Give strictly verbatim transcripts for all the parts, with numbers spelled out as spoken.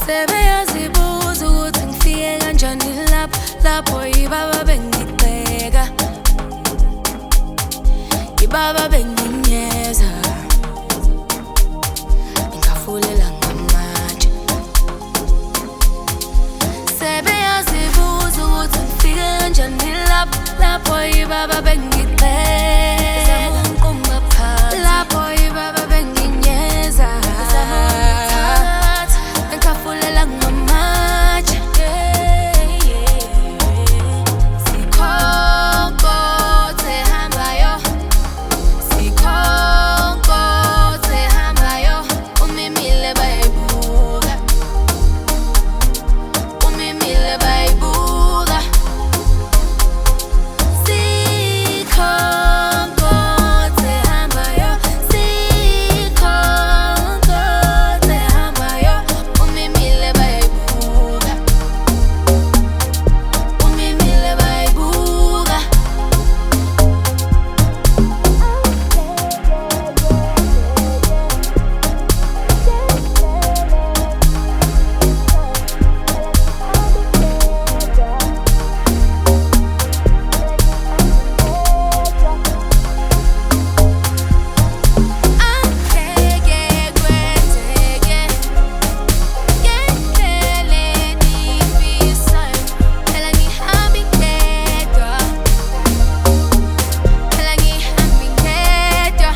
Sebeyazibuza ukuthi ngifike kanjani lapho, lapho yibaba bengibheka, yibaba benginyeza, ngingafulela ngamatshe. Sebeyazibuza ukuthi ngifike kanjani lapho, lapho yibaba bengibheka, lapho yibaba benginyeza, ngingafulela ngamatshe. Sikhonkoze hambayo, sikhonkoze hambayo, umimile bayibuka, umimile bayibuka. Sikhonkoze hambayo, sikhonkoze hambayo, umimile bayibuka, umimile bayibuka. Angeke kwenzeke ngendlela enifisayo, phela ngihambi ngedwa, phela ngihambi ngedwa.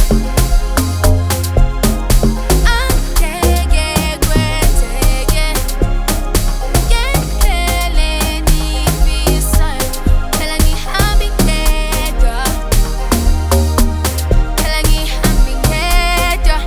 Angeke kwenzeke ngendlela enifisayo, phela ngihambi ngedwa, phela ngihambi ngedwa.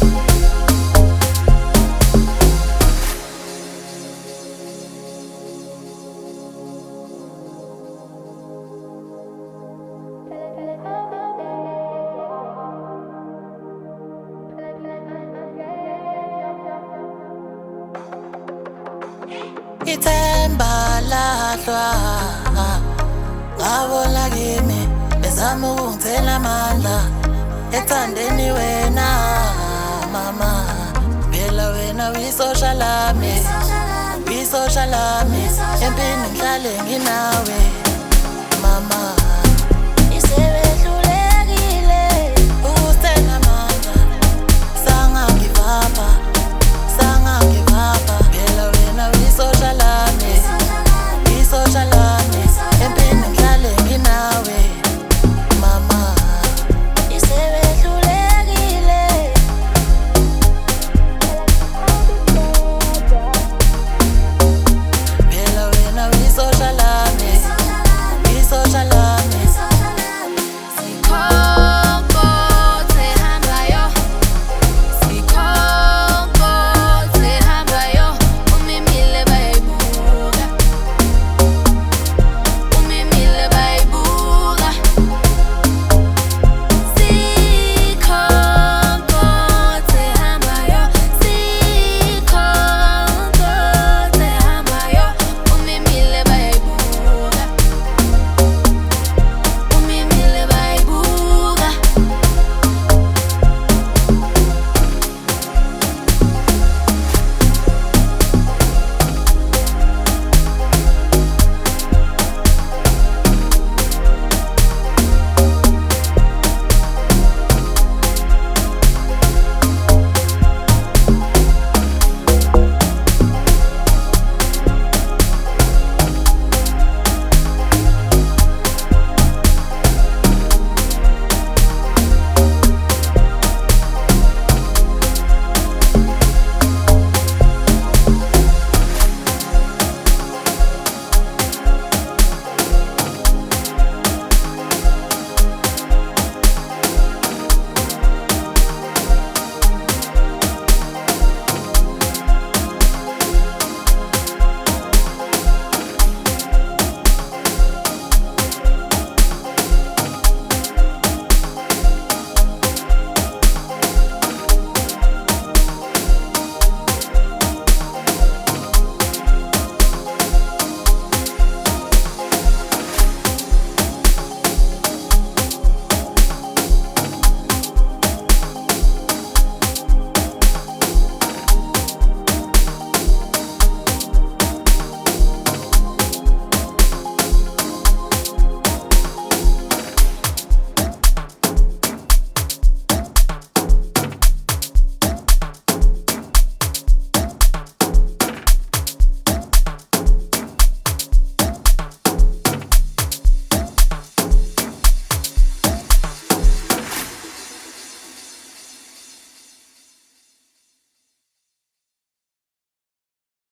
Ithemba lahlwa ngabona kimi bezama ukungithela amandla ethandeni wena mama, phela wena uyisosha lami, uyisosha lami, empini ngihlale nginawe.